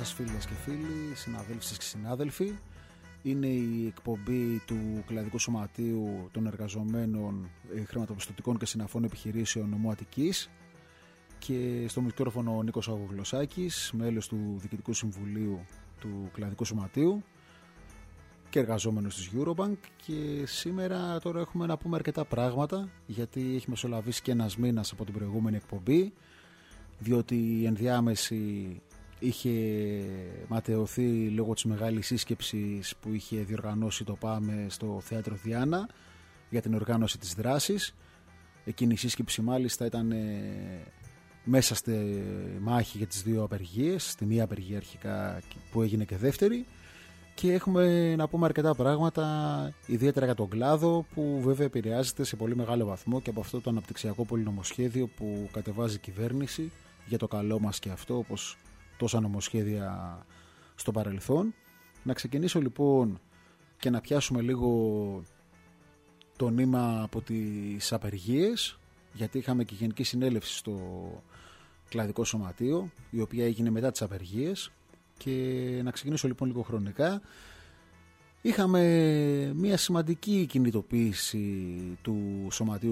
σας φίλες και φίλοι, συναδέλφοι και συνάδελφοι. Είναι η εκπομπή του Κλαδικού Σωματείου των Εργαζομένων Χρηματοπιστωτικών και Συναφών Επιχειρήσεων Νομού Αττικής και στο μικρόφωνο ο Νίκος Αγγογλωσσάκης, μέλος του Διοικητικού Συμβουλίου του Κλαδικού Σωματείου και εργαζόμενος της Eurobank. Και σήμερα τώρα έχουμε να πούμε αρκετά πράγματα, γιατί έχει μεσολαβήσει και ένας μήνας από την προηγούμενη εκπομπή, διότι η ενδιάμεση είχε ματαιωθεί λόγω της μεγάλης σύσκεψης που είχε διοργανώσει το ΠΑΜΕ στο Θέατρο Διάνα για την οργάνωση της δράσης. Εκείνη η σύσκεψη μάλιστα ήταν μέσα στη μάχη για τις δύο απεργίες, τη μία απεργία αρχικά που έγινε και δεύτερη, και έχουμε να πούμε αρκετά πράγματα, ιδιαίτερα για τον κλάδο, που βέβαια επηρεάζεται σε πολύ μεγάλο βαθμό και από αυτό το αναπτυξιακό πολυνομοσχέδιο που κατεβάζει η κυβέρνηση για το καλό μας και αυτό, όπως τόσα νομοσχέδια στο παρελθόν. Να ξεκινήσω λοιπόν και να πιάσουμε λίγο το νήμα από τις απεργίες, γιατί είχαμε και γενική συνέλευση στο Κλαδικό Σωματείο, η οποία έγινε μετά τις απεργίες. Και να ξεκινήσω λοιπόν λίγο χρονικά. Είχαμε μια σημαντική κινητοποίηση του Σωματείου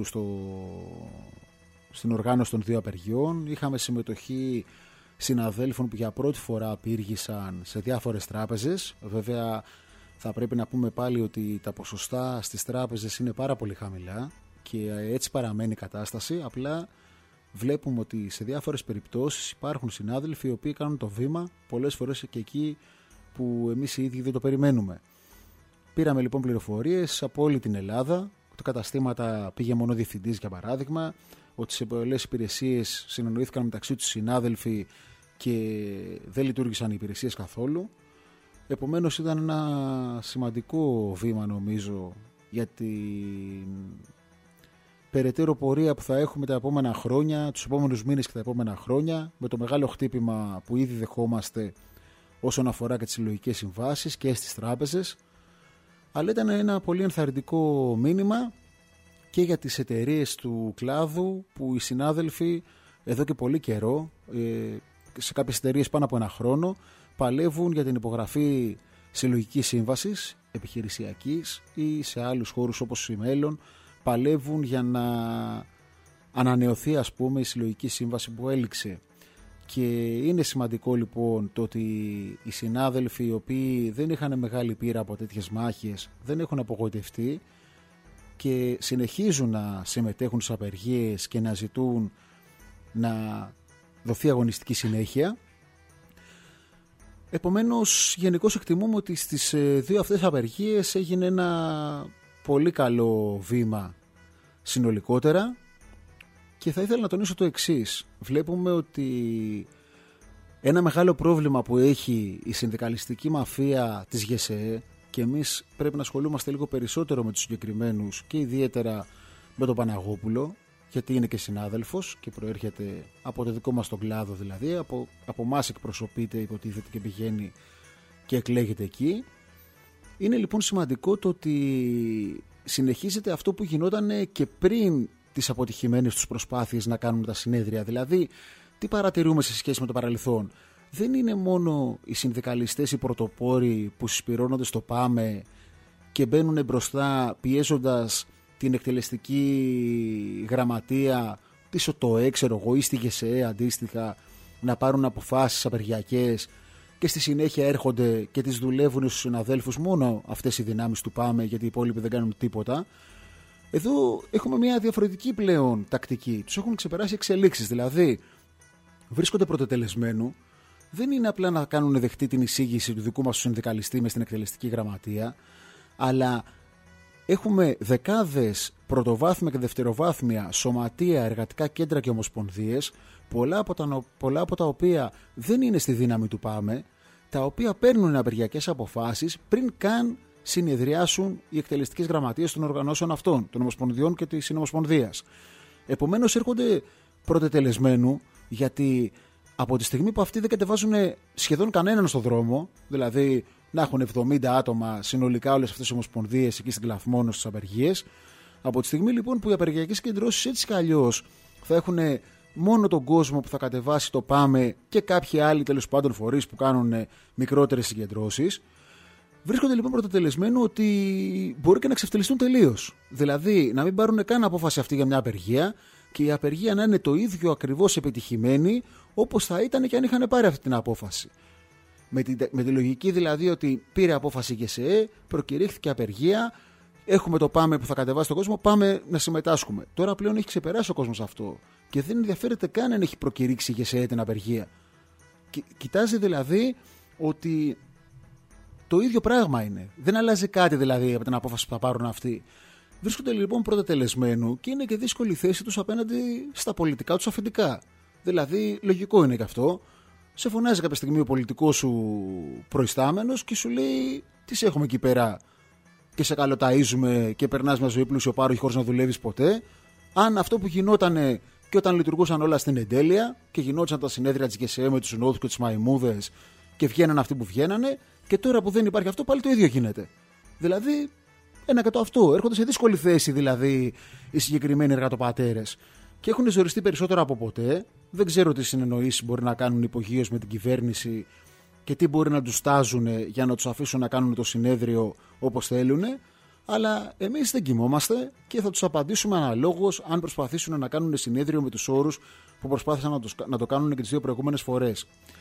στην οργάνωση των δύο απεργιών. Είχαμε συμμετοχή συναδέλφων που για πρώτη φορά απήργησαν σε διάφορες τράπεζες. Βέβαια θα πρέπει να πούμε πάλι ότι τα ποσοστά στις τράπεζες είναι πάρα πολύ χαμηλά και έτσι παραμένει η κατάσταση. Απλά βλέπουμε ότι σε διάφορες περιπτώσεις υπάρχουν συνάδελφοι οι οποίοι κάνουν το βήμα, πολλές φορές και εκεί που εμείς οι ίδιοι δεν το περιμένουμε. Πήραμε λοιπόν πληροφορίες από όλη την Ελλάδα. Τα καταστήματα πήγε μόνο διευθυντής, για παράδειγμα, ότι σε πολλές υπηρεσίες συνεννοήθηκαν μεταξύ τους συνάδελφοι και δεν λειτουργήσαν οι υπηρεσίες καθόλου. Επομένως ήταν ένα σημαντικό βήμα, νομίζω, για την περαιτέρω πορεία που θα έχουμε τα επόμενα χρόνια, τους επόμενους μήνες και τα επόμενα χρόνια, με το μεγάλο χτύπημα που ήδη δεχόμαστε όσον αφορά και τις συλλογικές συμβάσεις και στις τράπεζες. Αλλά ήταν ένα πολύ ενθαρρυντικό μήνυμα και για τις εταιρείες του κλάδου, που οι συνάδελφοι εδώ και πολύ καιρό, σε κάποιες εταιρείες πάνω από ένα χρόνο, παλεύουν για την υπογραφή συλλογικής σύμβασης επιχειρησιακής ή σε άλλους χώρους όπως η Μέλλον, παλεύουν για να ανανεωθεί, ας πούμε, η συλλογική σύμβαση που έληξε. Και είναι σημαντικό λοιπόν το ότι οι συνάδελφοι οι οποίοι δεν είχαν μεγάλη πείρα από τέτοιες μάχες δεν έχουν απογοητευτεί και συνεχίζουν να συμμετέχουν στις απεργίες και να ζητούν να δοθεί αγωνιστική συνέχεια. Επομένως, γενικώς εκτιμούμε ότι στις δύο αυτές απεργίες έγινε ένα πολύ καλό βήμα συνολικότερα. Και θα ήθελα να τονίσω το εξής. Βλέπουμε ότι ένα μεγάλο πρόβλημα που έχει η συνδικαλιστική μαφία της ΓΕΣΕΕ, και εμείς πρέπει να ασχολούμαστε λίγο περισσότερο με τους συγκεκριμένους και ιδιαίτερα με τον Παναγόπουλο, γιατί είναι και συνάδελφος και προέρχεται από το δικό μας τον κλάδο, δηλαδή από εμάς εκπροσωπείται, υποτίθεται, και πηγαίνει και εκλέγεται εκεί. Είναι λοιπόν σημαντικό το ότι συνεχίζεται αυτό που γινόταν και πριν τις αποτυχημένες τους προσπάθειες να κάνουν τα συνέδρια. Δηλαδή, τι παρατηρούμε σε σχέση με το παρελθόν? Δεν είναι μόνο οι συνδικαλιστές, οι πρωτοπόροι που συσπυρώνονται στο ΠΑΜΕ και μπαίνουν μπροστά πιέζοντας την εκτελεστική γραμματεία, τη ΟΤΟΕ, ξέρω εγώ, ή στη ΓΕΣΕΕ αντίστοιχα, να πάρουν αποφάσεις απεργιακές, και στη συνέχεια έρχονται και τις δουλεύουν στους συναδέλφους μόνο αυτές οι δυνάμεις του ΠΑΜΕ, γιατί οι υπόλοιποι δεν κάνουν τίποτα. Εδώ έχουμε μια διαφορετική πλέον τακτική. Τους έχουν ξεπεράσει εξελίξεις. Δηλαδή, βρίσκονται πρωτοτελεσμένου, δεν είναι απλά να κάνουν δεχτή την εισήγηση του δικού μας συνδικαλιστή μες στην εκτελεστική γραμματεία, αλλά έχουμε δεκάδες πρωτοβάθμια και δευτεροβάθμια σωματεία, εργατικά κέντρα και ομοσπονδίες, πολλά από τα οποία δεν είναι στη δύναμη του ΠΑΜΕ, τα οποία παίρνουν απεργιακές αποφάσεις πριν καν συνεδριάσουν οι εκτελεστικές γραμματείες των οργανώσεων αυτών, των ομοσπονδιών και της συνομοσπονδίας. Επομένως έρχονται πρωτετελεσμένου, γιατί από τη στιγμή που αυτοί δεν κατεβάζουν σχεδόν κανέναν στον δρόμο, δηλαδή να έχουν 70 άτομα συνολικά όλες αυτές οι ομοσπονδίες εκεί στην Κλαθμόνο στις απεργίες, από τη στιγμή λοιπόν που οι απεργιακές κεντρώσεις έτσι κι αλλιώς θα έχουν μόνο τον κόσμο που θα κατεβάσει το Πάμε και κάποιοι άλλοι τέλος πάντων φορείς που κάνουν μικρότερες συγκεντρώσεις. Βρίσκονται λοιπόν πρωτοτελεσμένου ότι μπορεί και να ξεφτυλιστούν τελείως. Δηλαδή να μην πάρουν καν απόφαση αυτή για μια απεργία και η απεργία να είναι το ίδιο ακριβώς επιτυχημένη όπως θα ήταν και αν είχαν πάρει αυτή την απόφαση. Με τη λογική δηλαδή ότι πήρε απόφαση η ΓΕΣΕΕ, προκηρύχθηκε απεργία, έχουμε το Πάμε που θα κατεβάσει τον κόσμο, πάμε να συμμετάσχουμε. Τώρα πλέον έχει ξεπεράσει ο κόσμος αυτό και δεν ενδιαφέρεται καν αν έχει προκηρύξει η ΓΕΣΕΕ την απεργία. Κοιτάζει δηλαδή ότι το ίδιο πράγμα είναι. Δεν αλλάζει κάτι δηλαδή από την απόφαση που θα πάρουν αυτοί. Βρίσκονται λοιπόν πρωτοτελεσμένου και είναι και δύσκολη η θέση τους απέναντι στα πολιτικά τους αφεντικά. Δηλαδή, λογικό είναι και αυτό. Σε φωνάζει κάποια στιγμή ο πολιτικός σου προϊστάμενος και σου λέει: τι σε έχουμε εκεί πέρα και σε καλοταΐζουμε και περνάς μια ζωή πλουσιοπάροχη χωρίς να δουλεύεις ποτέ. Αν αυτό που γινότανε και όταν λειτουργούσαν όλα στην εντέλεια και γινόταν τα συνέδρια της ΓΕΣΕΕ με τους νόθους και τις μαϊμούδες και βγαίναν αυτοί που βγαίνανε, και τώρα που δεν υπάρχει αυτό πάλι το ίδιο γίνεται. Δηλαδή, ένα και το αυτό. Έρχονται σε δύσκολη θέση δηλαδή οι συγκεκριμένοι εργατοπατέρες και έχουν ζοριστεί περισσότερο από ποτέ. Δεν ξέρω τι συνεννοήσεις μπορεί να κάνουν υπογείως με την κυβέρνηση και τι μπορεί να τους τάζουν για να τους αφήσουν να κάνουν το συνέδριο όπως θέλουν. Αλλά εμείς δεν κοιμόμαστε και θα τους απαντήσουμε αναλόγως αν προσπαθήσουν να κάνουν συνέδριο με τους όρους που προσπάθησαν να το κάνουν και τις δύο προηγούμενες φορές.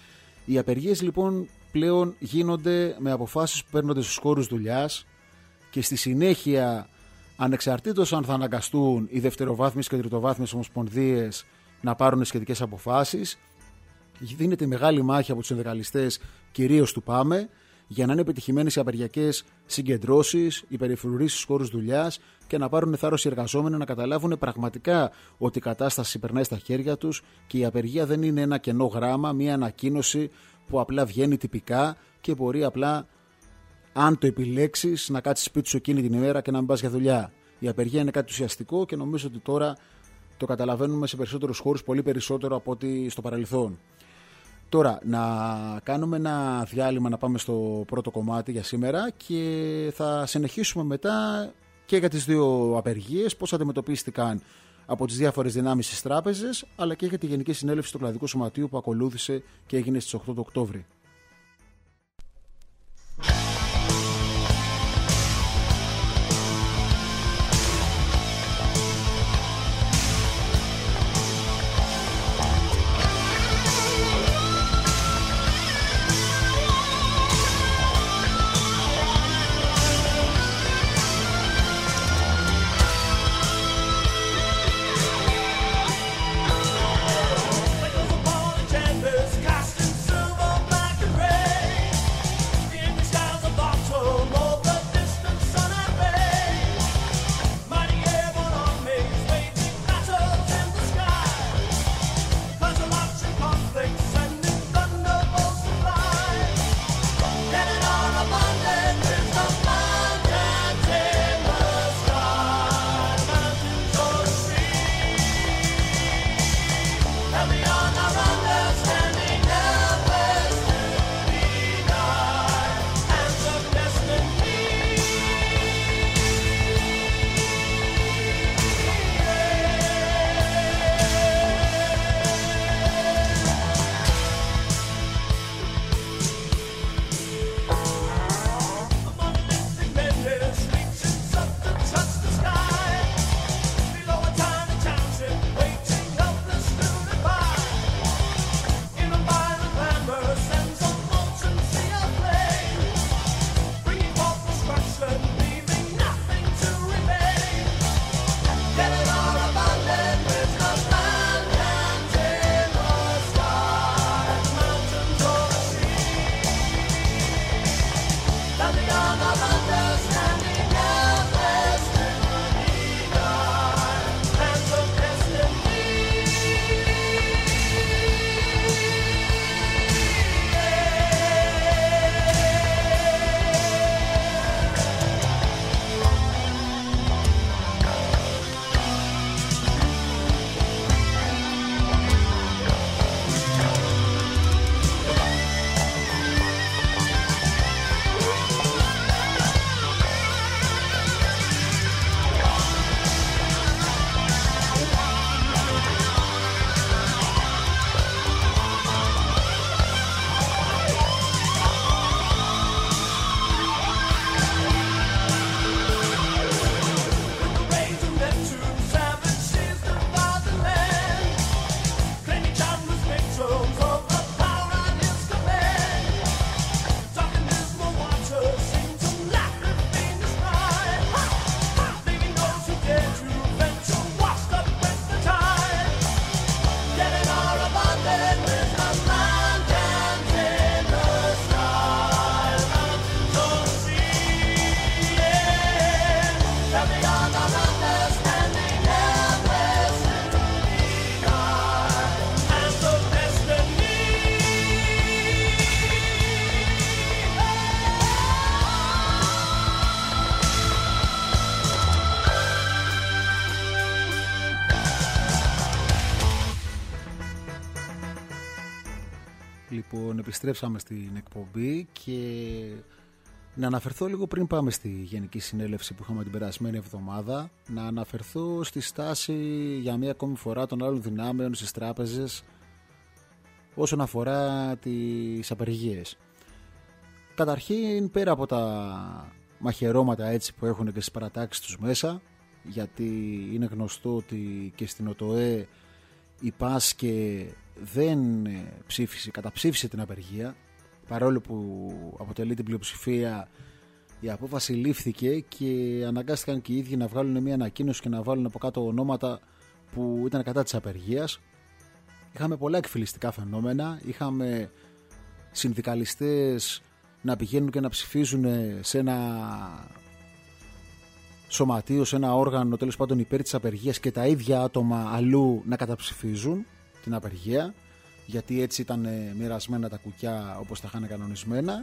Οι απεργίες λοιπόν πλέον γίνονται με αποφάσεις που παίρνονται στους χώρους δουλειάς και στη συνέχεια, ανεξαρτήτως αν θα αναγκαστούν οι δευτεροβάθμιες και τριτοβάθμιες ομοσπονδίες να πάρουν σχετικές αποφάσεις, δίνεται μεγάλη μάχη από τους συνδικαλιστές, κυρίως του Πάμε, για να είναι επιτυχημένες οι απεργιακές συγκεντρώσεις, οι περιφρουρήσεις στους χώρους δουλειάς και να πάρουν θάρρος οι εργαζόμενοι να καταλάβουν πραγματικά ότι η κατάσταση περνάει στα χέρια τους και η απεργία δεν είναι ένα κενό γράμμα, μια ανακοίνωση που απλά βγαίνει τυπικά και μπορεί απλά, αν το επιλέξεις, να κάτσεις σπίτι σου εκείνη την ημέρα και να μην πας για δουλειά. Η απεργία είναι κάτι ουσιαστικό και νομίζω ότι τώρα το καταλαβαίνουμε σε περισσότερους χώρους, πολύ περισσότερο από ό,τι στο παρελθόν. Τώρα, να κάνουμε ένα διάλειμμα, να πάμε στο πρώτο κομμάτι για σήμερα και θα συνεχίσουμε μετά και για τις δύο απεργίες, πώς αντιμετωπίστηκαν από τις διάφορες δυνάμεις στις τράπεζες, αλλά και για τη Γενική Συνέλευση του Κλαδικού Σωματείου που ακολούθησε και έγινε στις 8 του Οκτώβρη. Canvas, cast in silver black. Λοιπόν, επιστρέψαμε στην εκπομπή και να αναφερθώ λίγο πριν πάμε στη Γενική Συνέλευση που είχαμε την περασμένη εβδομάδα, να αναφερθώ στη στάση για μία ακόμη φορά των άλλων δυνάμεων στις τράπεζες όσον αφορά τις απεργίες. Καταρχήν, πέρα από τα μαχαιρώματα έτσι που έχουν και στις παρατάξεις τους μέσα, γιατί είναι γνωστό ότι και στην ΟΤΟΕ η ΠΑΣΚΕ δεν καταψήφισε την απεργία, παρόλο που αποτελεί την πλειοψηφία. Η απόφαση λήφθηκε και αναγκάστηκαν και οι ίδιοι να βγάλουν μια ανακοίνωση και να βάλουν από κάτω ονόματα που ήταν κατά της απεργίας. Είχαμε πολλά εκφυλιστικά φαινόμενα, είχαμε συνδικαλιστές να πηγαίνουν και να ψηφίζουν σε ένα σωματείο, σε ένα όργανο τέλος πάντων υπέρ της απεργίας, και τα ίδια άτομα αλλού να καταψηφίζουν την απεργία, γιατί έτσι ήταν μοιρασμένα τα κουκιά όπως τα είχαν κανονισμένα.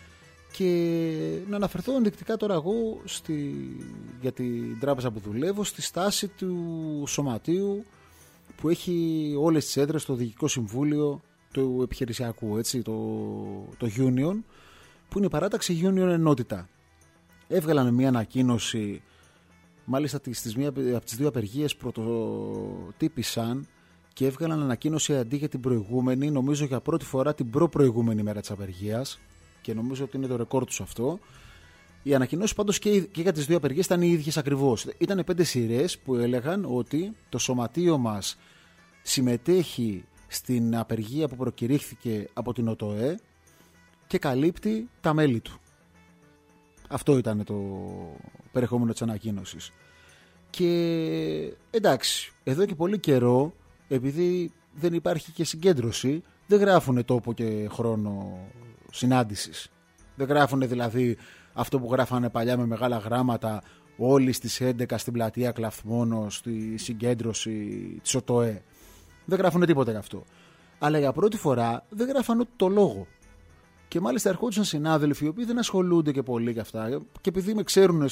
Και να αναφερθώ ενδεικτικά τώρα εγώ για την τράπεζα που δουλεύω, στη στάση του σωματείου που έχει όλες τις έδρες στο Διοικητικό Συμβούλιο του Επιχειρησιακού, έτσι, το Union, που είναι η παράταξη Union Ενότητα. Έβγαλαν μια ανακοίνωση, μάλιστα από τις δύο απεργίες πρωτοτύπησαν, και έβγαλαν ανακοίνωση αντί για την προηγούμενη, νομίζω για πρώτη φορά την προπροηγούμενη μέρα της απεργίας, και νομίζω ότι είναι το ρεκόρ τους αυτό. Οι ανακοινώσεις πάντως και για τις δύο απεργίες ήταν οι ίδιες ακριβώς. Ήταν 5 σειρές που έλεγαν ότι το σωματείο μας συμμετέχει στην απεργία που προκηρύχθηκε από την ΟΤΟΕ και καλύπτει τα μέλη του. Αυτό ήταν το περιεχόμενο της ανακοίνωσης. Και εντάξει, εδώ και πολύ καιρό, επειδή δεν υπάρχει και συγκέντρωση, δεν γράφουν τόπο και χρόνο συνάντησης. Δεν γράφουν δηλαδή αυτό που γράφανε παλιά με μεγάλα γράμματα, όλοι στις 11 στην πλατεία Κλαθμόνο, στη συγκέντρωση της ΟΤΟΕ. Δεν γράφουν τίποτα γι' αυτό. Αλλά για πρώτη φορά δεν γράφανε ούτε το λόγο. Και μάλιστα ερχόντουσαν συνάδελφοι οι οποίοι δεν ασχολούνται και πολύ για αυτά, και επειδή με ξέρουν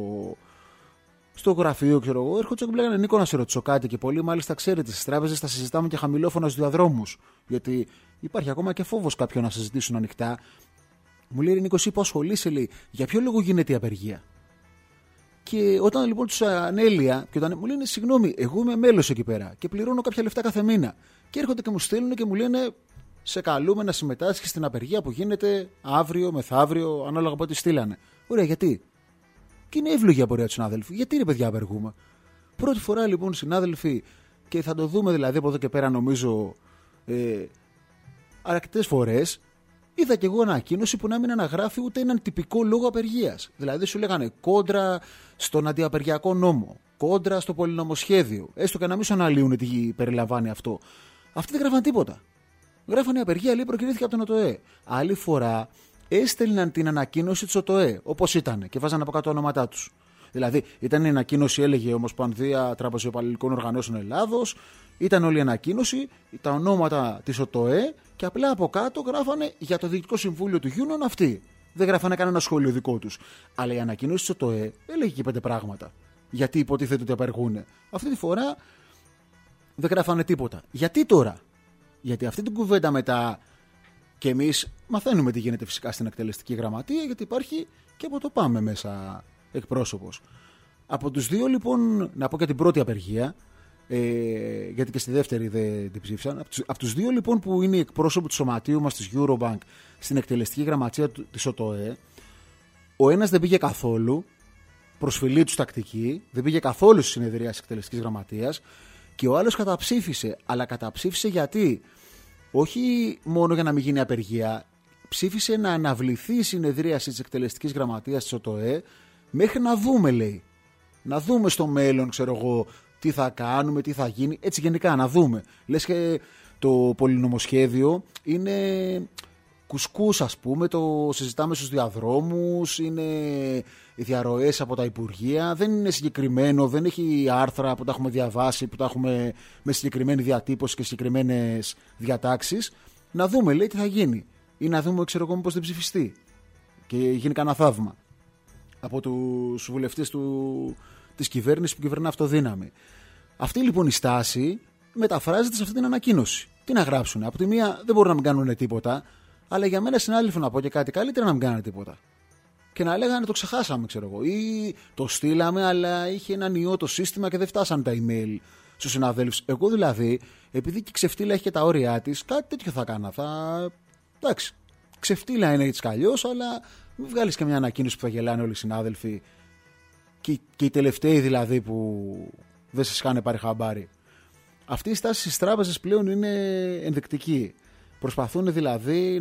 στο γραφείο, ξέρω εγώ, έρχονταν και μου λέγανε: Νίκο, να σε ρωτήσω κάτι. Και πολλοί, μάλιστα, ξέρετε, στις τράπεζες τα συζητάμε και χαμηλόφωνα στους διαδρόμους. Γιατί υπάρχει ακόμα και φόβος κάποιον να συζητήσουν ανοιχτά. Μου λέει: Νίκο, εσύ που ασχολείσαι, λέει, για ποιο λόγο γίνεται η απεργία? Και όταν λοιπόν τους ανέλυα, και όταν μου λένε: Συγγνώμη, εγώ είμαι μέλος εκεί πέρα και πληρώνω κάποια λεφτά κάθε μήνα. Και έρχονται και μου στέλνουν και μου λένε: Σε καλούμε να συμμετάσχεις στην απεργία που γίνεται αύριο, μεθαύριο, ανάλογα από ό,τι στείλανε. Ωραία, γιατί? Και είναι εύλογη η απορία του συνάδελφου. Γιατί, ρε παιδιά, απεργούμε? Πρώτη φορά λοιπόν, συνάδελφοι, και θα το δούμε δηλαδή από εδώ και πέρα, νομίζω, αρκετές φορές, είδα κι εγώ ανακοίνωση που να μην αναγράφει ούτε έναν τυπικό λόγο απεργίας. Δηλαδή σου λέγανε κόντρα στον αντιαπεργιακό νόμο, κόντρα στο πολυνομοσχέδιο, έστω και να μην σου αναλύουν τι περιλαμβάνει αυτό. Αυτοί δεν γράφαν τίποτα. Γράφανε η απεργία, λέει, προκηρύχθηκε από τον ΟΤΟΕ. Άλλη φορά έστελναν την ανακοίνωση της ΟΤΟΕ όπως ήταν και βάζανε από κάτω ονόματά τους. Δηλαδή ήταν η ανακοίνωση, έλεγε Ομοσπονδία Τραπεζοϊπαλληλικών Οργανώσεων Ελλάδος, ήταν όλη η ανακοίνωση, τα ονόματα της ΟΤΟΕ, και απλά από κάτω γράφανε για το Διοικητικό Συμβούλιο του Union αυτοί. Δεν γράφανε κανένα σχόλιο δικό τους. Αλλά η ανακοίνωση της ΟΤΟΕ έλεγε και 5 πράγματα. Γιατί υποτίθεται ότι απεργούν. Αυτή τη φορά δεν γράφανε τίποτα. Γιατί τώρα? Γιατί αυτή την κουβέντα μετά, και εμείς μαθαίνουμε τι γίνεται φυσικά στην εκτελεστική γραμματεία, γιατί υπάρχει και από το ΠΑΜΕ μέσα εκπρόσωπος. Από τους δύο λοιπόν, να πω και την πρώτη απεργία, γιατί και στη δεύτερη δεν την ψήφισαν. Από τους δύο λοιπόν που είναι οι εκπρόσωποι του σωματείου μας της Eurobank στην εκτελεστική γραμματεία της ΟΤΟΕ, ο ένας δεν πήγε καθόλου, προσφυλή του τακτική, δεν πήγε καθόλου στη συνεδρία της εκτελεστικής γραμματείας, και ο άλλος καταψήφισε. Αλλά καταψήφισε γιατί? Όχι μόνο για να μην γίνει απεργία, ψήφισε να αναβληθεί η συνεδρίαση της εκτελεστικής γραμματείας της ΟΤΟΕ μέχρι να δούμε, λέει. Να δούμε στο μέλλον, ξέρω εγώ, τι θα κάνουμε, τι θα γίνει. Έτσι γενικά να δούμε. Λες και το πολυνομοσχέδιο είναι κουσκούς, ας πούμε, το συζητάμε στους διαδρόμους, είναι οι διαρροές από τα Υπουργεία, δεν είναι συγκεκριμένο, δεν έχει άρθρα που τα έχουμε διαβάσει, που τα έχουμε με συγκεκριμένη διατύπωση και συγκεκριμένες διατάξεις. Να δούμε, λέει, τι θα γίνει. Ή να δούμε, ξέρω εγώ, πώς δεν ψηφιστεί και γίνει κανένα θαύμα από τους βουλευτές της κυβέρνησης που κυβερνά αυτοδύναμη. Αυτή λοιπόν η στάση μεταφράζεται σε αυτή την ανακοίνωση. Τι να γράψουν. Από τη μία δεν μπορούν να μην κάνουν τίποτα, αλλά για μένα συνάδελφοι να πω και κάτι καλύτερα να μην κάνουν τίποτα. Και να λέγανε το ξεχάσαμε, ξέρω εγώ. Ή το στείλαμε, αλλά είχε έναν ιό το σύστημα και δεν φτάσαν τα email στους συναδέλφους. Εγώ δηλαδή, επειδή και η ξεφτύλα έχει και τα όρια της, κάτι τέτοιο θα κάνα. Εντάξει, ξεφτύλα είναι έτσι καλλιώς, αλλά μην βγάλεις και μια ανακοίνωση που θα γελάνε όλοι οι συνάδελφοι. Και οι τελευταίοι δηλαδή που δεν σας είχαν πάρει χαμπάρι. Αυτή η στάση στις τράπεζες πλέον είναι ενδεικτική. Προσπαθούν δηλαδή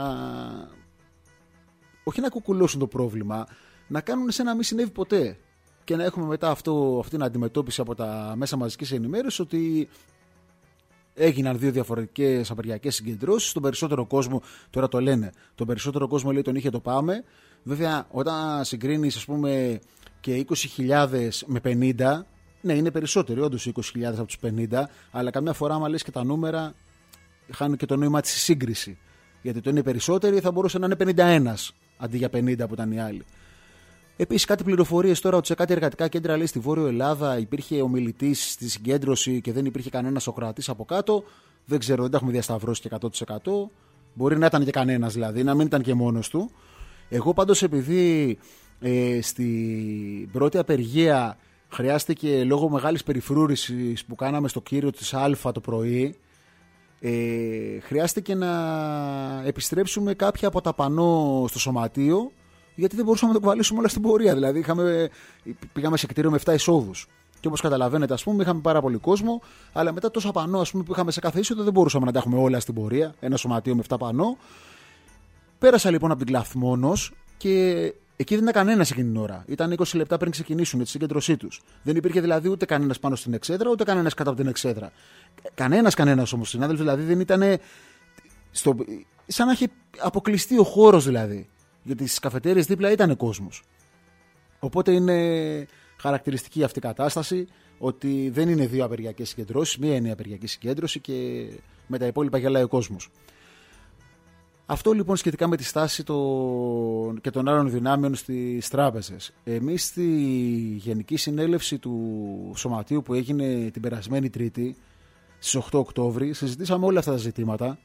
όχι να κουκουλώσουν το πρόβλημα, να κάνουν σαν να μην συνέβη ποτέ. Και να έχουμε μετά αυτή την αντιμετώπιση από τα μέσα μαζικής ενημέρωσης ότι έγιναν 2 διαφορετικές απεργιακές συγκεντρώσεις. Στον περισσότερο κόσμο, τώρα το λένε, τον περισσότερο κόσμο λέει τον είχε το πάμε. Βέβαια, όταν συγκρίνεις ας πούμε και 20.000 με 50, ναι, είναι περισσότεροι όντως 20.000 από τους 50, αλλά καμιά φορά, άμα λες και τα νούμερα, χάνουν και το νόημα της σύγκριση. Γιατί το είναι περισσότεροι θα μπορούσε να είναι 51 αντί για 50 που ήταν οι άλλοι. Επίσης, κάτι πληροφορίες τώρα ότι σε κάτι εργατικά κέντρα, λέει, στη Βόρειο Ελλάδα υπήρχε ομιλητής στη συγκέντρωση και δεν υπήρχε κανένας Σοκρατής από κάτω. Δεν ξέρω, δεν τα έχουμε διασταυρώσει και 100%. Μπορεί να ήταν και κανένας δηλαδή, να μην ήταν και μόνος του. Εγώ πάντως, επειδή στην πρώτη απεργία χρειάστηκε λόγω μεγάλης περιφρούρησης που κάναμε στο κύριο της Α το πρωί, χρειάστηκε να επιστρέψουμε κάποια από τα πανό στο σωματείο, γιατί δεν μπορούσαμε να το κουβαλήσουμε όλα στην πορεία. Δηλαδή πήγαμε σε κτίριο με 7 εισόδους. Και όπως καταλαβαίνετε, ας πούμε, είχαμε πάρα πολύ κόσμο, αλλά μετά τόσα πανό, ας πούμε, που είχαμε σε κάθε είσοδο δεν μπορούσαμε να τα έχουμε όλα στην πορεία. Ένα σωματείο με 7 πανό. Πέρασα λοιπόν από την Κλαθμόνος και εκεί δεν ήταν κανένας εκείνη την ώρα. Ήταν 20 λεπτά πριν ξεκινήσουν τη συγκέντρωσή τους. Δεν υπήρχε δηλαδή ούτε κανένας πάνω στην εξέδρα, ούτε κανένας κάτω από την εξέδρα. Κανένας όμως, συνάδελφοι, δηλαδή δεν ήταν. Σαν να είχε αποκλειστεί ο χώρος δηλαδή. Γιατί στις καφετέριες δίπλα ήταν κόσμος. Οπότε είναι χαρακτηριστική αυτή η κατάσταση, ότι δεν είναι 2 απεργιακές συγκεντρώσεις, μία είναι η απεργιακή συγκέντρωση και με τα υπόλοιπα γελάει ο κόσμος. Αυτό λοιπόν σχετικά με τη στάση και των άλλων δυνάμεων στις τράπεζες. Εμείς στη Γενική Συνέλευση του Σωματείου που έγινε την περασμένη Τρίτη, στις 8 Οκτώβρη, συζητήσαμε όλα αυτά τα ζητήματα.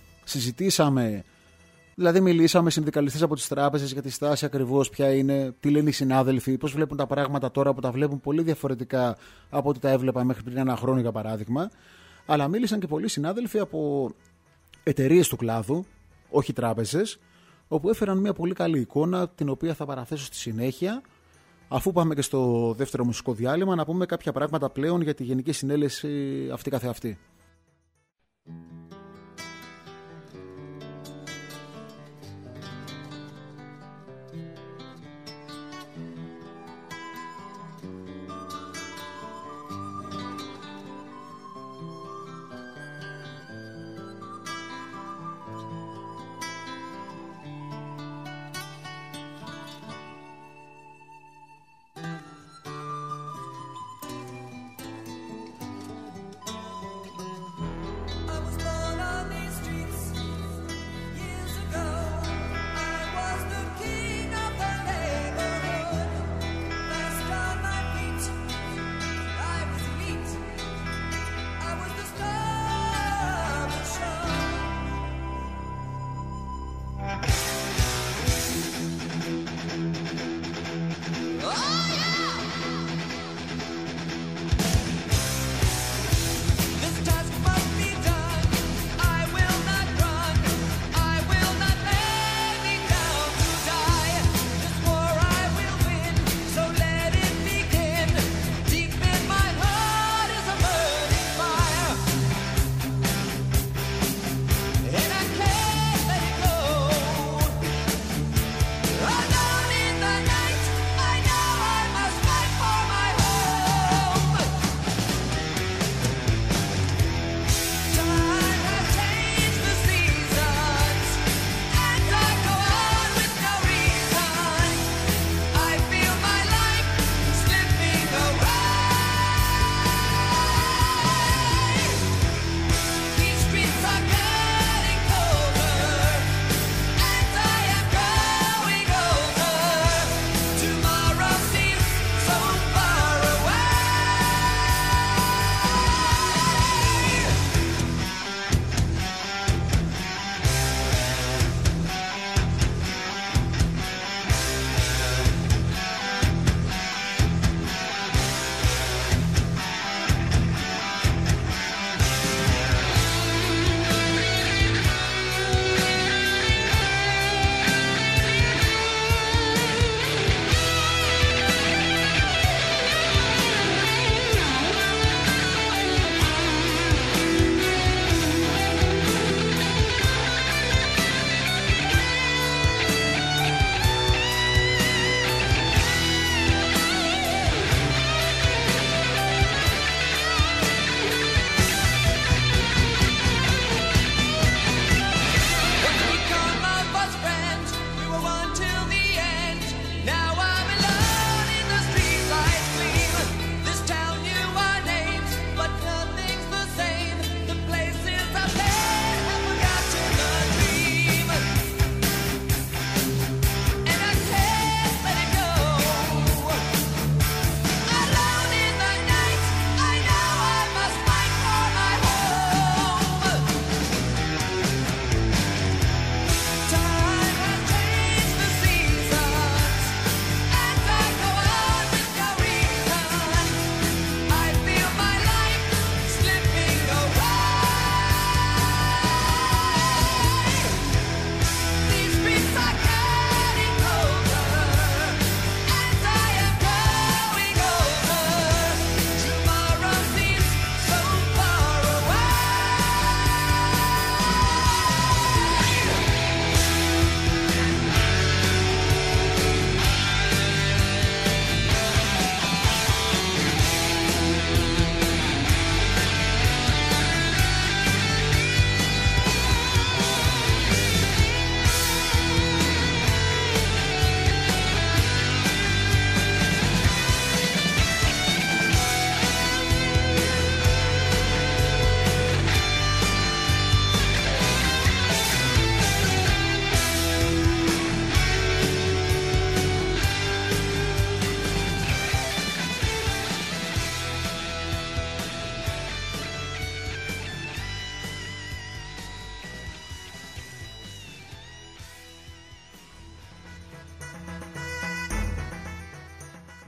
Δηλαδή μιλήσαμε συνδικαλιστές από τις τράπεζες για τη στάση ακριβώς ποια είναι, τι λένε οι συνάδελφοι, πώς βλέπουν τα πράγματα τώρα που τα βλέπουν πολύ διαφορετικά από ό,τι τα έβλεπα μέχρι πριν 1 χρόνο για παράδειγμα. Αλλά μίλησαν και πολλοί συνάδελφοι από εταιρείες του κλάδου, όχι τράπεζες, όπου έφεραν μια πολύ καλή εικόνα, την οποία θα παραθέσω στη συνέχεια, αφού πάμε και στο δεύτερο μουσικό διάλειμμα, να πούμε κάποια πράγματα πλέον για τη Γενική Συνέλευση αυτή καθεαυτή.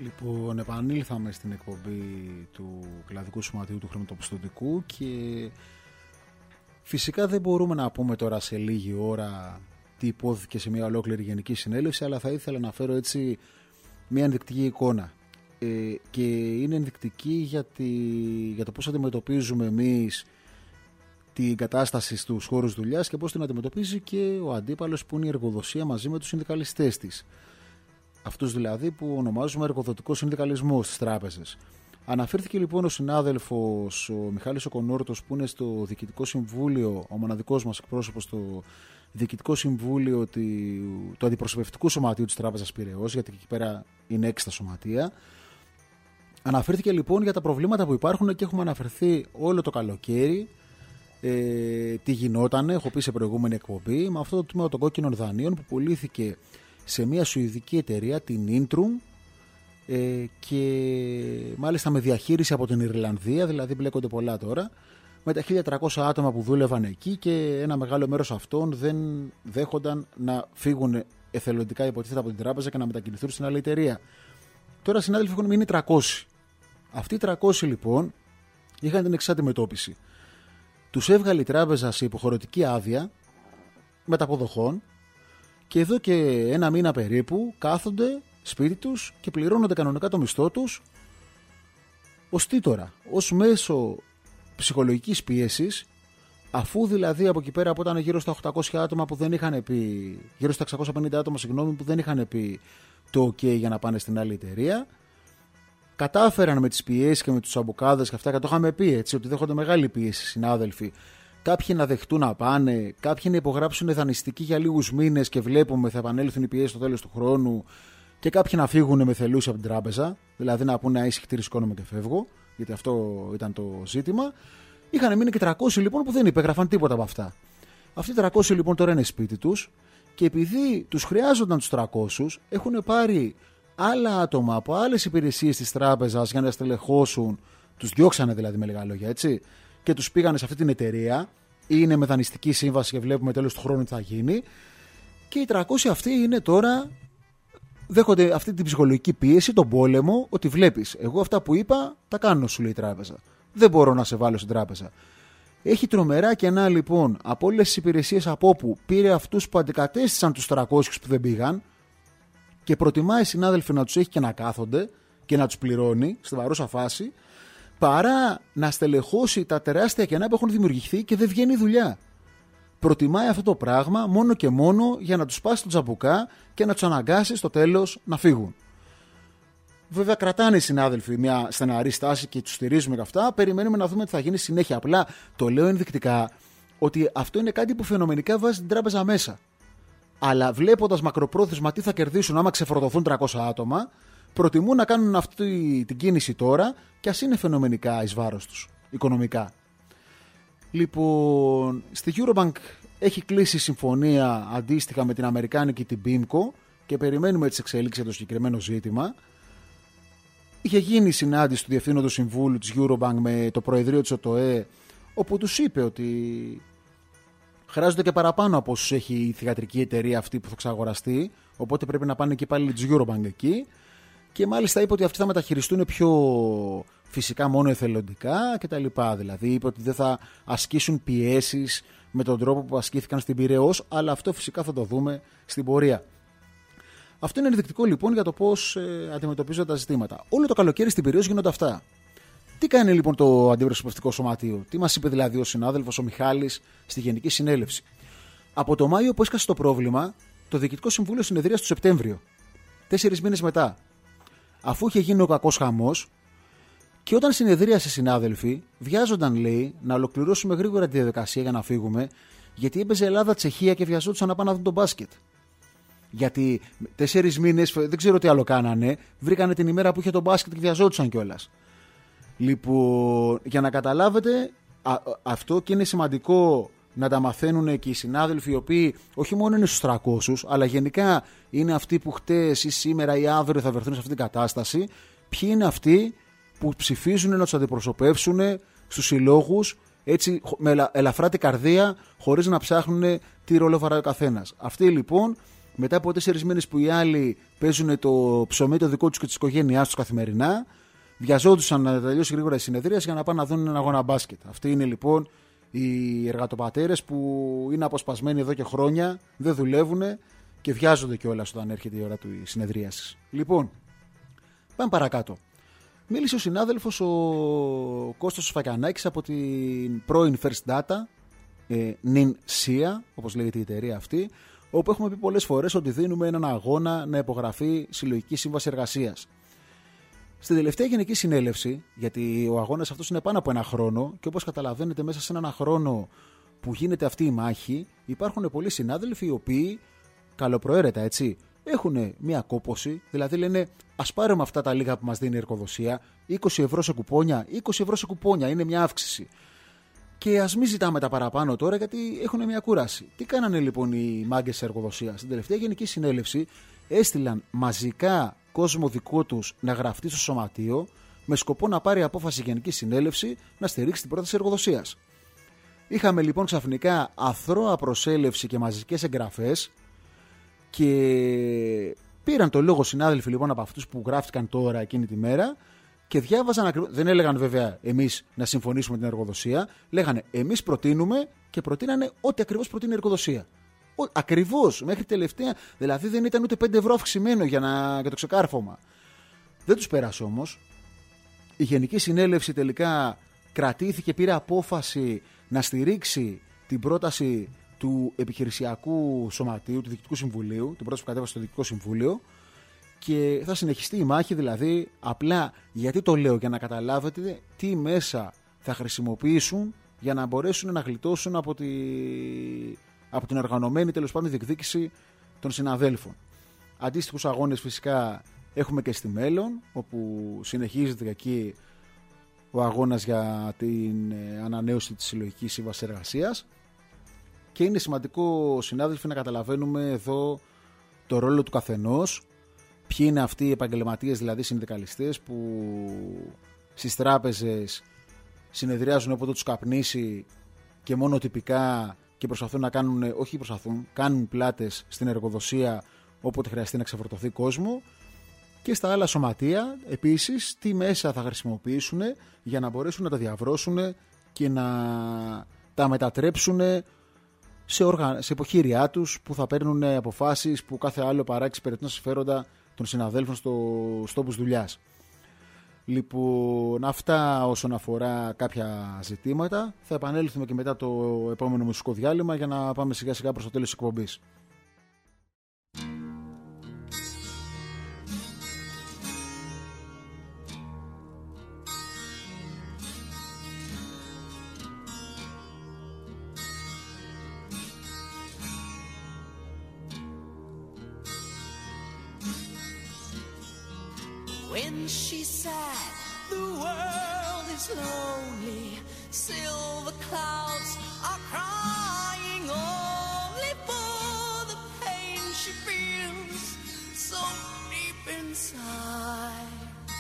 Λοιπόν, επανήλθαμε στην εκπομπή του Κλαδικού Σωματείου του Χρηματοπιστωτικού και φυσικά δεν μπορούμε να πούμε τώρα σε λίγη ώρα τι υπόθηκε σε μια ολόκληρη γενική συνέλευση, αλλά θα ήθελα να φέρω έτσι μια ενδεικτική εικόνα. Και είναι ενδεικτική για το πώς αντιμετωπίζουμε εμείς την κατάσταση στους χώρους δουλειάς και πώς την αντιμετωπίζει και ο αντίπαλος που είναι η εργοδοσία μαζί με τους συνδικαλιστές της. Αυτούς δηλαδή που ονομάζουμε εργοδοτικό συνδικαλισμό στις τράπεζες. Αναφέρθηκε λοιπόν ο συνάδελφος ο Μιχάλης ο Κονόρτος που είναι στο Διοικητικό Συμβούλιο, ο μοναδικός μας εκπρόσωπος στο Διοικητικό Συμβούλιο του Αντιπροσωπευτικού Σωματείου της Τράπεζας Πειραιώς, γιατί εκεί πέρα είναι 6 τα σωματεία. Αναφέρθηκε λοιπόν για τα προβλήματα που υπάρχουν και έχουμε αναφερθεί όλο το καλοκαίρι. Τι γινότανε, έχω πει σε προηγούμενη εκπομπή, με αυτό το τμήμα των κόκκινων δανείων που πουλήθηκε σε μια σουηδική εταιρεία, την Intrum, και μάλιστα με διαχείριση από την Ιρλανδία, δηλαδή μπλέκονται πολλά τώρα, με τα 1.300 άτομα που δούλευαν εκεί και ένα μεγάλο μέρος αυτών δεν δέχονταν να φύγουν εθελοντικά υποτίθεται από την τράπεζα και να μετακινηθούν στην άλλη εταιρεία. Τώρα συνάδελφοι έχουν μείνει 300. Αυτοί οι 300 λοιπόν είχαν την εξής αντιμετώπιση. Τους έβγαλε η τράπεζα σε υποχρεωτική άδεια μεταποδοχών και εδώ και ένα μήνα περίπου κάθονται σπίτι τους και πληρώνονται κανονικά το μισθό τους ως τι τώρα, ως μέσο ψυχολογικής πίεσης, αφού δηλαδή από εκεί πέρα που ήταν γύρω στα 800 άτομα που δεν είχαν πει, γύρω στα 650 άτομα που δεν είχαν πει το OK για να πάνε στην άλλη εταιρεία, κατάφεραν με τις πιέσεις και με τους αμπουκάδες και αυτά, και το είχαμε πει έτσι, ότι δέχονται μεγάλη πίεση συνάδελφοι. Κάποιοι να δεχτούν να πάνε, κάποιοι να υπογράψουν δανειστική για λίγους μήνες και βλέπουμε θα επανέλθουν οι πιέσεις στο τέλος του χρόνου, και κάποιοι να φύγουν με θελούσια από την τράπεζα, δηλαδή να πούνε ήσυχη σηκώνομαι και φεύγω, γιατί αυτό ήταν το ζήτημα. Είχαν μείνει και 300 λοιπόν που δεν υπέγραφαν τίποτα από αυτά. Αυτοί οι 300 λοιπόν τώρα είναι σπίτι τους και επειδή τους χρειάζονταν τους 300, έχουν πάρει άλλα άτομα από άλλες υπηρεσίες της τράπεζας για να στελεχώσουν, τους διώξανε δηλαδή με λίγα λόγια έτσι, και τους πήγανε σε αυτή την εταιρεία, είναι με δανειστική σύμβαση και βλέπουμε τέλος του χρόνου τι θα γίνει, και οι 300 αυτοί είναι τώρα, δέχονται αυτή την ψυχολογική πίεση, τον πόλεμο, ότι βλέπεις, εγώ αυτά που είπα τα κάνω, σου λέει η τράπεζα. Δεν μπορώ να σε βάλω στην τράπεζα. Έχει τρομερά κενά λοιπόν από όλες τις υπηρεσίες από όπου πήρε αυτούς που αντικατέστησαν τους 300 που δεν πήγαν και προτιμάει συνάδελφοι να τους έχει και να κάθονται και να τους πληρώνει στην παρούσα φάση, παρά να στελεχώσει τα τεράστια κενά που έχουν δημιουργηθεί και δεν βγαίνει δουλειά. Προτιμάει αυτό το πράγμα μόνο και μόνο για να τους πάσει το τζαμπουκά και να τους αναγκάσει στο τέλος να φύγουν. Βέβαια, κρατάνε οι συνάδελφοι μια στεναρή στάση και τους στηρίζουμε και αυτά. Περιμένουμε να δούμε τι θα γίνει συνέχεια. Απλά το λέω ενδεικτικά ότι αυτό είναι κάτι που φαινομενικά βάζει την τράπεζα μέσα. Αλλά βλέποντας μακροπρόθεσμα τι θα κερδίσουν άμα ξεφορτωθούν 300 άτομα, προτιμούν να κάνουν αυτή την κίνηση τώρα και ας είναι φαινομενικά εις βάρος τους, οικονομικά. Λοιπόν, στη Eurobank έχει κλείσει συμφωνία αντίστοιχα με την Αμερικάνικη την BIMCO και περιμένουμε τις εξελίξεις για το συγκεκριμένο ζήτημα. Είχε γίνει συνάντηση του Διευθύνοντος Συμβούλου της Eurobank με το Προεδρείο της ΟΤΟΕ, όπου τους είπε ότι χρειάζονται και παραπάνω από όσους έχει η θυγατρική εταιρεία αυτή που θα εξαγοραστεί, οπότε πρέπει να πάνε και πάλι της Eurobank εκεί, και μάλιστα είπε ότι αυτοί θα μεταχειριστούν πιο φυσικά μόνο εθελοντικά κτλ. Δηλαδή είπε ότι δεν θα ασκήσουν πιέσεις με τον τρόπο που ασκήθηκαν στην Πειραιώς, αλλά αυτό φυσικά θα το δούμε στην πορεία. Αυτό είναι ενδεικτικό λοιπόν για το πώς αντιμετωπίζονται τα ζητήματα. Όλο το καλοκαίρι στην Πειραιώς γίνονται αυτά. Τι κάνει λοιπόν το Αντιπροσωπευτικό Σωματείο, τι μας είπε δηλαδή ο συνάδελφος ο Μιχάλης στη Γενική Συνέλευση. Από το Μάιο που έσκασε το πρόβλημα, το Διοικητικό Συμβούλιο συνεδρίασε το Σεπτέμβριο, 4 μήνες μετά. Αφού είχε γίνει ο κακός χαμός, και όταν συνεδρίασε συνάδελφοι, βιάζονταν λέει να ολοκληρώσουμε γρήγορα τη διαδικασία για να φύγουμε, γιατί έπαιζε Ελλάδα-Τσεχία και βιαζόντουσαν να πάνε να δουν τον μπάσκετ. Γιατί 4 μήνες, δεν ξέρω τι άλλο κάνανε, βρήκανε την ημέρα που είχε τον μπάσκετ και βιαζόντουσαν κιόλας. Λοιπόν, για να καταλάβετε αυτό, και είναι σημαντικό να τα μαθαίνουν και οι συνάδελφοι οι οποίοι όχι μόνο είναι στους 300, αλλά γενικά είναι αυτοί που χτες ή σήμερα ή αύριο θα βρεθούν σε αυτή την κατάσταση. Ποιοι είναι αυτοί που ψηφίζουν να τους αντιπροσωπεύσουν στους συλλόγους έτσι με ελαφρά την καρδία, χωρίς να ψάχνουν τι ρόλο βαράει ο καθένας. Αυτοί λοιπόν Μετά από 4 μήνες που οι άλλοι παίζουν το ψωμί το δικό τους και της οικογένειάς τους καθημερινά, βιαζόντουσαν να τελειώσει γρήγορα η συνεδρία για να πάνε να δουν έναν αγώνα μπάσκετ. Αυτοί είναι λοιπόν οι εργατοπατέρες που είναι αποσπασμένοι εδώ και χρόνια, δεν δουλεύουν και βιάζονται κιόλας όταν έρχεται η ώρα του συνεδρίασης. Λοιπόν, πάμε παρακάτω. Μίλησε ο συνάδελφος ο Κώστας Φακιανάκης από την πρώην First Data, νυν ΣΥΑ, όπως λέγεται η εταιρεία αυτή, όπου έχουμε πει πολλές φορές ότι δίνουμε έναν αγώνα να υπογραφεί συλλογική σύμβαση εργασίας. Στην τελευταία Γενική Συνέλευση, γιατί ο αγώνας αυτός είναι πάνω από ένα χρόνο και όπως καταλαβαίνετε μέσα σε έναν χρόνο που γίνεται αυτή η μάχη, υπάρχουν πολλοί συνάδελφοι οι οποίοι, καλοπροαίρετα έτσι, έχουν μια κόπωση, δηλαδή λένε ας πάρουμε αυτά τα λίγα που μας δίνει η εργοδοσία, 20 ευρώ σε κουπόνια, 20 ευρώ σε κουπόνια, είναι μια αύξηση. Και ας μην ζητάμε τα παραπάνω τώρα γιατί έχουν μια κούραση. Τι κάνανε λοιπόν οι μάγκες της εργοδοσίας? Στην τελευταία Γενική Συνέλευση έστειλαν μαζικά κόσμο δικό τους να γραφτεί στο σωματείο με σκοπό να πάρει απόφαση η Γενική Συνέλευση να στηρίξει την πρόταση εργοδοσίας. Είχαμε λοιπόν ξαφνικά αθρώα προσέλευση και μαζικές εγγραφές και πήραν το λόγο συνάδελφοι λοιπόν από αυτούς που γράφτηκαν τώρα εκείνη τη μέρα και διάβαζαν ακριβώς. Δεν έλεγαν βέβαια εμείς να συμφωνήσουμε με την εργοδοσία, λέγανε εμείς προτείνουμε και προτείνανε ό,τι ακριβώς προτείνει η εργοδοσία. Ακριβώς, μέχρι τελευταία, δηλαδή δεν ήταν ούτε 5 ευρώ αυξημένο για το ξεκάρφωμα. Δεν τους πέρασε όμως. Η Γενική Συνέλευση τελικά κρατήθηκε, πήρε απόφαση να στηρίξει την πρόταση του Επιχειρησιακού Σωματείου, του Διοικητικού Συμβουλίου, την πρόταση που κατέβασε στο Διοικητικό Συμβούλιο και θα συνεχιστεί η μάχη, δηλαδή απλά γιατί το λέω, για να καταλάβετε τι μέσα θα χρησιμοποιήσουν για να μπορέσουν να γλιτώσουν από την οργανωμένη τέλος πάντων διεκδίκηση των συναδέλφων. Αντίστοιχους αγώνες φυσικά έχουμε και στη μέλλον, όπου συνεχίζεται εκεί ο αγώνας για την ανανέωση της συλλογικής σύμβασης εργασίας και είναι σημαντικό, συνάδελφοι, να καταλαβαίνουμε εδώ το ρόλο του καθενός, ποιοι είναι αυτοί οι επαγγελματίες, δηλαδή συνδικαλιστές που στις τράπεζες συνεδριάζουν όποτε τους καπνίσει και μόνο τυπικά και προσπαθούν να κάνουν, κάνουν πλάτες στην εργοδοσία όποτε χρειαστεί να ξεφορτωθεί κόσμο, και στα άλλα σωματεία επίσης τι μέσα θα χρησιμοποιήσουν για να μπορέσουν να τα διαβρώσουν και να τα μετατρέψουν σε υποχείριά τους που θα παίρνουν αποφάσεις που κάθε άλλο παρά εξυπηρετούν συμφέροντα των συναδέλφων στους τόπους δουλειάς. Λοιπόν, αυτά όσον αφορά κάποια ζητήματα. Θα επανέλθουμε και μετά το επόμενο μουσικό διάλειμμα για να πάμε σιγά σιγά προς το τέλος της εκπομπής. When she's sad, the world is lonely. Silver clouds are crying only for the pain she feels so deep inside.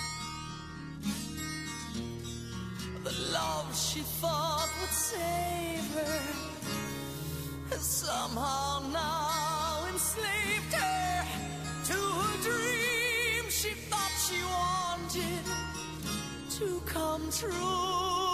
The love she thought would save her has somehow now enslaved her to a dream she thought she wanted to come true.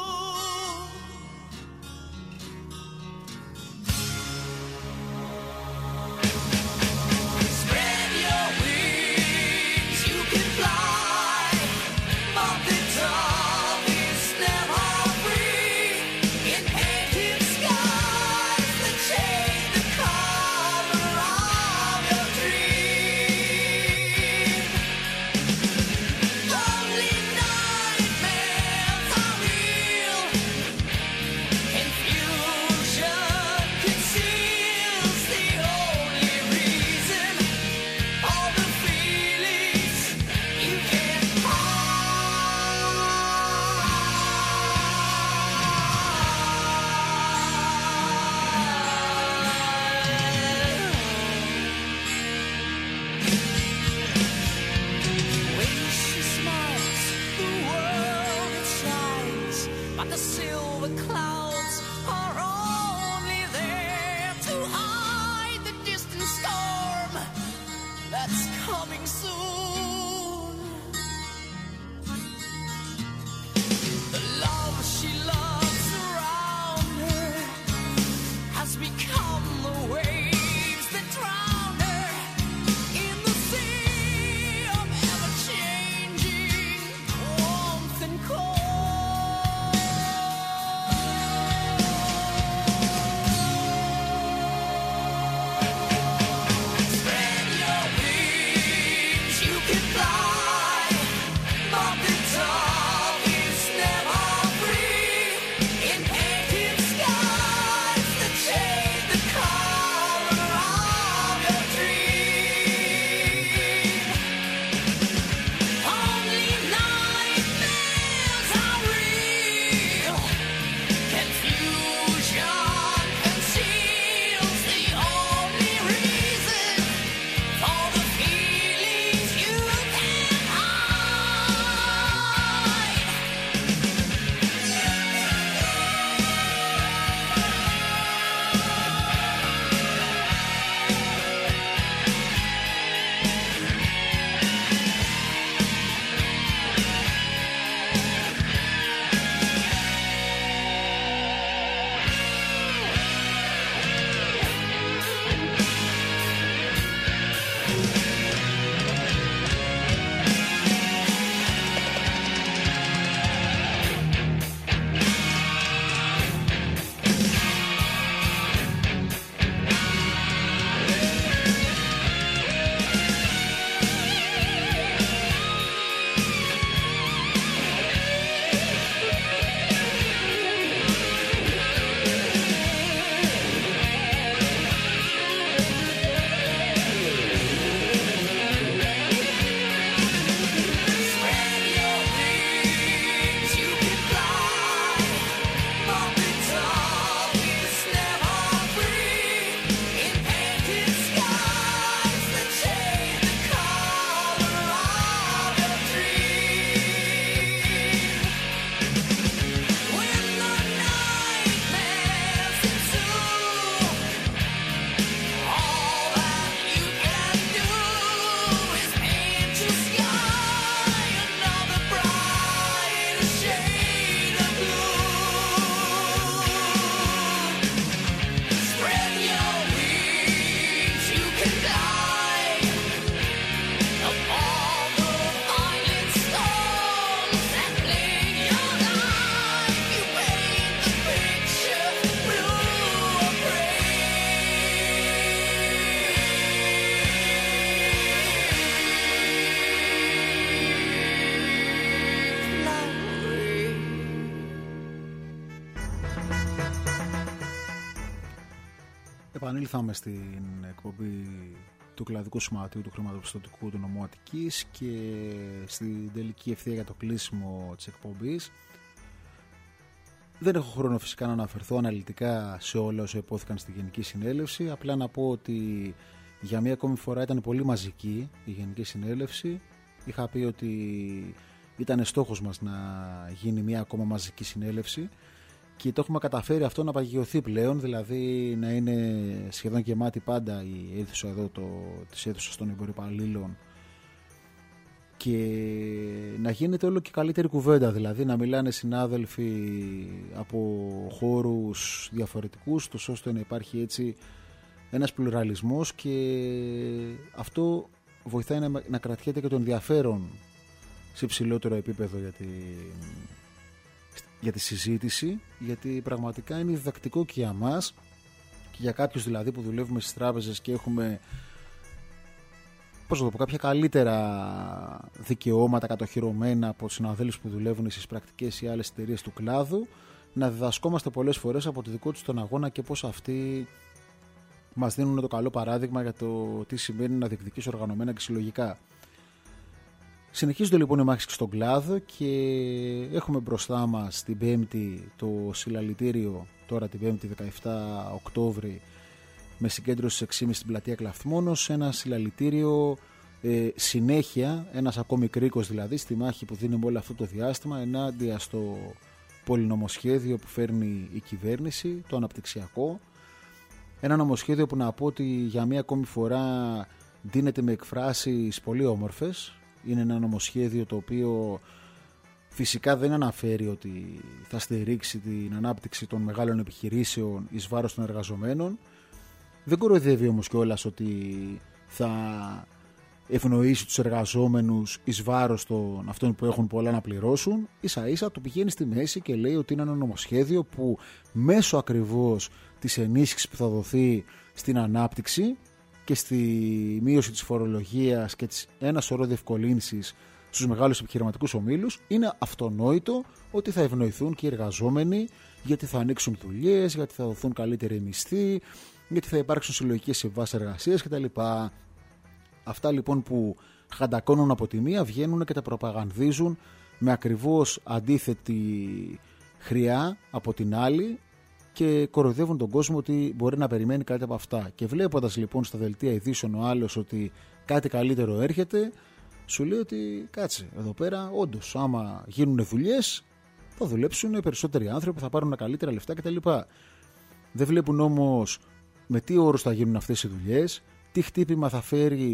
Spread your wings, you can fly, but the dove is never free. In painted skies that shade the color of your dream. Lonely nightmares are real. a shade of blue. Spread your wings, you can fly upon the finest stars and live your life. You paint the picture blue or Επανήλθαμε στην εκπομπή του κλαδικού σωματείου του χρηματοπιστωτικού του νομού Αττικής και στην τελική ευθεία για το κλείσιμο της εκπομπής. Δεν έχω χρόνο φυσικά να αναφερθώ αναλυτικά σε όλα όσα υπόθηκαν στη Γενική Συνέλευση. Απλά να πω ότι για μία ακόμη φορά ήταν πολύ μαζική η Γενική Συνέλευση. Είχα πει ότι ήταν στόχος μας να γίνει μία ακόμα μαζική συνέλευση και το έχουμε καταφέρει αυτό να παγιωθεί πλέον, δηλαδή να είναι σχεδόν γεμάτη πάντα η αίθουσα εδώ της αίθουσας των εμπορυπαλλήλων και να γίνεται όλο και καλύτερη κουβέντα, δηλαδή να μιλάνε συνάδελφοι από χώρους διαφορετικούς, τόσο ώστε να υπάρχει έτσι ένας πλουραλισμός και αυτό βοηθάει να κρατιέται και το ενδιαφέρον σε υψηλότερο επίπεδο για τη συζήτηση, γιατί πραγματικά είναι διδακτικό και για μας και για κάποιους δηλαδή που δουλεύουμε στις τράπεζες και έχουμε, πώς να το πω, κάποια καλύτερα δικαιώματα κατοχυρωμένα από τους συναδέλφους που δουλεύουν στις πρακτικές ή άλλες εταιρείες του κλάδου, να διδασκόμαστε πολλές φορές από το δικό τους τον αγώνα και πώς αυτοί μας δίνουν το καλό παράδειγμα για το τι σημαίνει να διεκδικείς οργανωμένα και συλλογικά. Συνεχίζονται λοιπόν οι μάχες στον κλάδο και έχουμε μπροστά μας την Πέμπτη το συλλαλητήριο, τώρα την Πέμπτη 17 Οκτώβρη, με συγκέντρωση στις 6.30 στην πλατεία Κλαθμόνος, ένα συλλαλητήριο συνέχεια, ένας ακόμη κρίκος δηλαδή στη μάχη που δίνουμε όλο αυτό το διάστημα ενάντια στο πολυνομοσχέδιο που φέρνει η κυβέρνηση, το αναπτυξιακό. Ένα νομοσχέδιο που να πω ότι για μία ακόμη φορά δίνεται με εκφράσεις πολύ όμορφες. Είναι ένα νομοσχέδιο το οποίο φυσικά δεν αναφέρει ότι θα στηρίξει την ανάπτυξη των μεγάλων επιχειρήσεων εις βάρος των εργαζομένων. Δεν κοροϊδεύει όμως κιόλας ότι θα ευνοήσει τους εργαζόμενους εις βάρος των αυτών που έχουν πολλά να πληρώσουν. Ίσα ίσα του πηγαίνει στη μέση και λέει ότι είναι ένα νομοσχέδιο που μέσω ακριβώς της ενίσχυσης που θα δοθεί στην ανάπτυξη και στη μείωση της φορολογίας και ένα σωρό διευκολύνσεις στους μεγάλους επιχειρηματικούς ομίλους, είναι αυτονόητο ότι θα ευνοηθούν και οι εργαζόμενοι, γιατί θα ανοίξουν δουλειές, γιατί θα δοθούν καλύτεροι μισθοί, γιατί θα υπάρξουν συλλογικές συμβάσεις εργασίας κτλ. Αυτά λοιπόν που χαντακώνουν από τη μία βγαίνουν και τα προπαγανδίζουν με ακριβώς αντίθετη χρειά από την άλλη και κοροϊδεύουν τον κόσμο ότι μπορεί να περιμένει κάτι από αυτά. Και βλέποντας λοιπόν στα δελτία ειδήσεων ο άλλος ότι κάτι καλύτερο έρχεται, σου λέει ότι κάτσε εδώ πέρα, όντως άμα γίνουν δουλειές θα δουλέψουν περισσότεροι άνθρωποι, θα πάρουν καλύτερα λεφτά κτλ. Δεν βλέπουν όμως με τι όρους θα γίνουν αυτές οι δουλειές, τι χτύπημα θα φέρει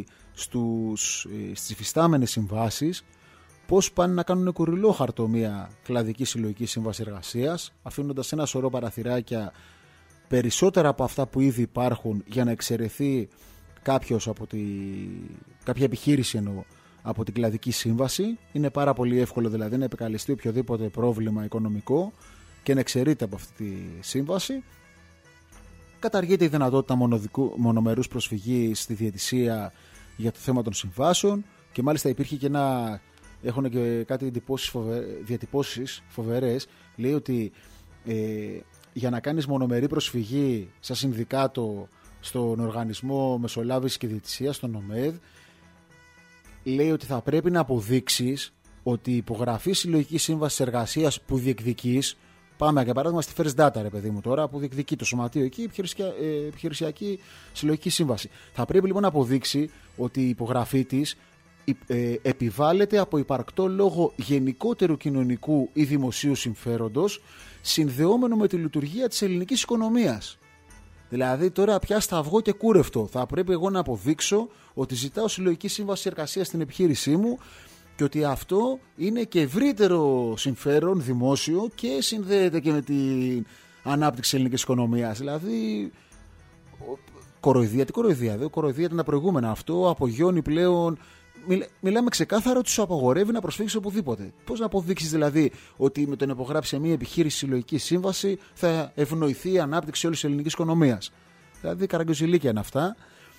στις υφιστάμενες συμβάσεις, πώς πάνε να κάνουν κουριλόχαρτο μια κλαδική συλλογική σύμβαση εργασίας, αφήνοντας ένα σωρό παραθυράκια περισσότερα από αυτά που ήδη υπάρχουν για να εξαιρεθεί κάποιος κάποια επιχείρηση εννοώ, από την κλαδική σύμβαση. Είναι πάρα πολύ εύκολο δηλαδή να επικαλεστεί οποιοδήποτε πρόβλημα οικονομικό και να εξαιρείται από αυτή τη σύμβαση. Καταργείται η δυνατότητα μονομερούς προσφυγής στη διαιτησία για το θέμα των συμβάσεων και μάλιστα υπήρχε και έχουν και κάτι διατυπώσεις φοβερές. Λέει ότι για να κάνεις μονομερή προσφυγή σαν συνδικάτο στον Οργανισμό Μεσολάβησης και Διαιτησίας, στον ΟΜΕΔ, λέει ότι θα πρέπει να αποδείξεις ότι η υπογραφή συλλογικής σύμβασης εργασίας που διεκδικείς, πάμε για παράδειγμα στη First Data, ρε παιδί μου τώρα, που διεκδικεί το σωματείο εκεί, επιχειρησιακή συλλογική σύμβαση. Θα πρέπει λοιπόν να αποδείξει ότι η υπογραφή της επιβάλλεται από υπαρκτό λόγο γενικότερου κοινωνικού ή δημοσίου συμφέροντος, συνδεόμενο με τη λειτουργία της ελληνικής οικονομίας. Δηλαδή τώρα πια σταυγό και κούρευτο. Θα πρέπει εγώ να αποδείξω ότι ζητάω συλλογική σύμβαση εργασίας στην επιχείρησή μου και ότι αυτό είναι και ευρύτερο συμφέρον δημόσιο και συνδέεται και με την ανάπτυξη ελληνικής οικονομίας. Δηλαδή, κοροϊδία, τι κοροϊδία, κοροϊδία ήταν τα προηγούμενα. Αυτό απογειώνει πλέον. Μιλάμε ξεκάθαρα ότι σου απαγορεύει να προσφύγεις οπουδήποτε. Πώς να αποδείξεις δηλαδή ότι με το να υπογράψει σε μια επιχείρηση συλλογική σύμβαση θα ευνοηθεί η ανάπτυξη όλης της ελληνικής οικονομίας? Δηλαδή, καραγκιόζηλίκια είναι αυτά.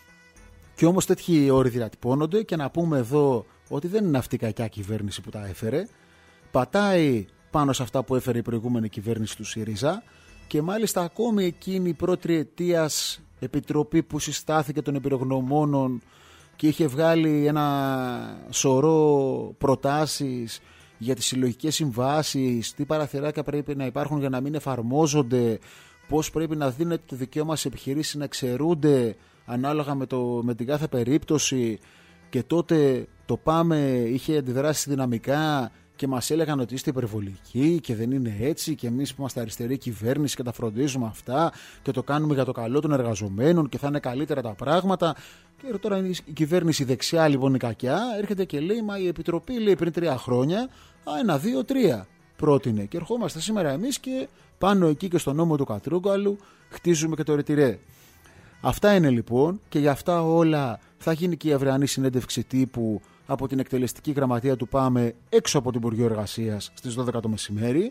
Και όμως τέτοιοι όροι διατυπώνονται, και να πούμε εδώ ότι δεν είναι αυτή η κακιά κυβέρνηση που τα έφερε. Πατάει πάνω σε αυτά που έφερε η προηγούμενη κυβέρνηση του ΣΥΡΙΖΑ, και μάλιστα ακόμη εκείνη η πρώτη αιτίας επιτροπή που συστάθηκε των εμπειρογνωμόνων και είχε βγάλει ένα σωρό προτάσεις για τις συλλογικές συμβάσεις, τι παραθυράκια πρέπει να υπάρχουν για να μην εφαρμόζονται, πώς πρέπει να δίνεται το δικαίωμα σε επιχειρήσεις να εξαιρούνται ανάλογα με την κάθε περίπτωση. Και τότε το ΠΑΜΕ είχε αντιδράσει δυναμικά και μας έλεγαν ότι είστε υπερβολικοί και δεν είναι έτσι, και εμείς που είμαστε αριστερή κυβέρνηση και τα φροντίζουμε αυτά και το κάνουμε για το καλό των εργαζομένων και θα είναι καλύτερα τα πράγματα. Και τώρα η κυβέρνηση δεξιά, λοιπόν, η κακιά, έρχεται και λέει, μα η Επιτροπή λέει πριν 3 χρόνια 1, 2, 3 πρότεινε, και ερχόμαστε σήμερα εμείς και πάνω εκεί και στο νόμο του Κατρούγκαλου χτίζουμε και το ρετυρέ. Αυτά είναι λοιπόν, και για αυτά όλα θα γίνει και η αυριανή συνέντευξη τύπου από την εκτελεστική γραμματεία του ΠΑΜΕ έξω από το Υπουργείο Εργασίας στις 12 το μεσημέρι,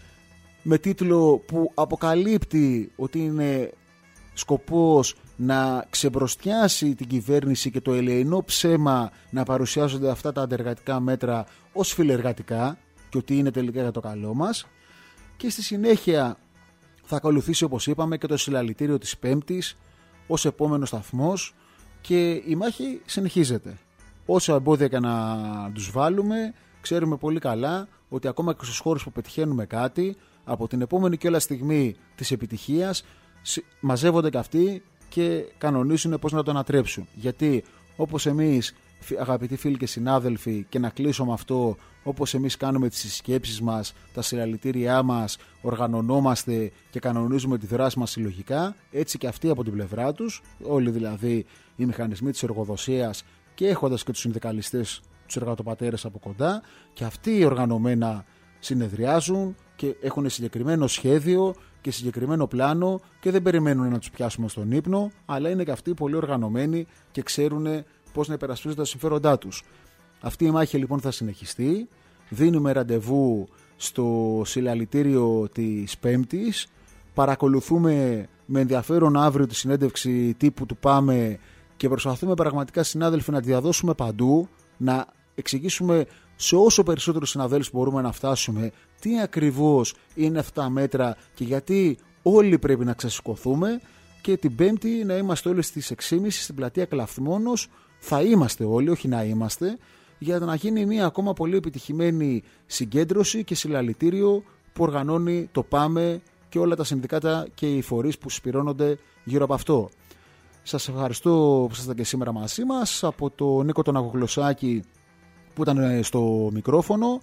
με τίτλο που αποκαλύπτει ότι είναι σκοπός να ξεμπροστιάσει την κυβέρνηση και το ελεεινό ψέμα να παρουσιάζονται αυτά τα αντεργατικά μέτρα ως φιλεργατικά και ότι είναι τελικά για το καλό μας. Και στη συνέχεια θα ακολουθήσει, όπως είπαμε, και το συλλαλητήριο της Πέμπτης ως επόμενο σταθμός, και η μάχη συνεχίζεται. Όσα εμπόδια και να τους βάλουμε, ξέρουμε πολύ καλά ότι ακόμα και στους χώρους που πετυχαίνουμε κάτι, από την επόμενη και όλα στιγμή της επιτυχίας μαζεύονται και αυτοί και κανονίζουν πώς να το ανατρέψουν. Γιατί όπως εμείς, αγαπητοί φίλοι και συνάδελφοι, και να κλείσω με αυτό, όπως εμείς κάνουμε τις συσκέψεις μας, τα συλλαλητήριά μας, οργανωνόμαστε και κανονίζουμε τη δράση μας συλλογικά, έτσι και αυτοί από την πλευρά τους, όλοι δηλαδή οι μηχανισμοί της εργοδοσίας, και έχοντας και τους συνδικαλιστές, τους εργατοπατέρες από κοντά, και αυτοί οργανωμένα συνεδριάζουν και έχουν συγκεκριμένο σχέδιο και συγκεκριμένο πλάνο και δεν περιμένουν να τους πιάσουμε στον ύπνο, αλλά είναι και αυτοί πολύ οργανωμένοι και ξέρουν πώς να υπερασπίζονται τα συμφέροντά τους. Αυτή η μάχη λοιπόν θα συνεχιστεί. Δίνουμε ραντεβού στο συλλαλητήριο της Πέμπτης. Παρακολουθούμε με ενδιαφέρον αύριο τη συνέντευξη τύπου του ΠΑΜΕ και προσπαθούμε πραγματικά, συνάδελφοι, να τη διαδώσουμε παντού, να εξηγήσουμε σε όσο περισσότερους συναδέλφους μπορούμε να φτάσουμε τι ακριβώς είναι αυτά τα μέτρα και γιατί όλοι πρέπει να ξεσηκωθούμε, και την Πέμπτη να είμαστε όλοι στις 6.30 στην πλατεία Κλαθμόνος. Θα είμαστε όλοι, όχι να είμαστε, για να γίνει μια ακόμα πολύ επιτυχημένη συγκέντρωση και συλλαλητήριο που οργανώνει το ΠΑΜΕ και όλα τα συνδικάτα και οι φορείς που συσπηρώνονται γύρω από αυτό. Σας ευχαριστώ που ήσασταν και σήμερα μαζί μας. Από τον Νίκο τον Αγγλωσάκη που ήταν στο μικρόφωνο,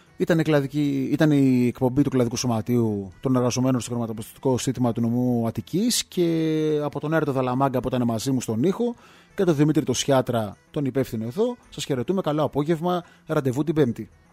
ήταν η εκπομπή του Κλαδικού Σωματείου των Εργαζομένων στο Χρηματοπιστωτικό Σύστημα του Νομού Αττικής, και από τον Έρτο Δαλαμάγκα που ήταν μαζί μου στον ήχο και τον Δημήτρη το Σιάτρα, τον υπεύθυνο εδώ. Σας χαιρετούμε, καλό απόγευμα, ραντεβού την Πέμπτη.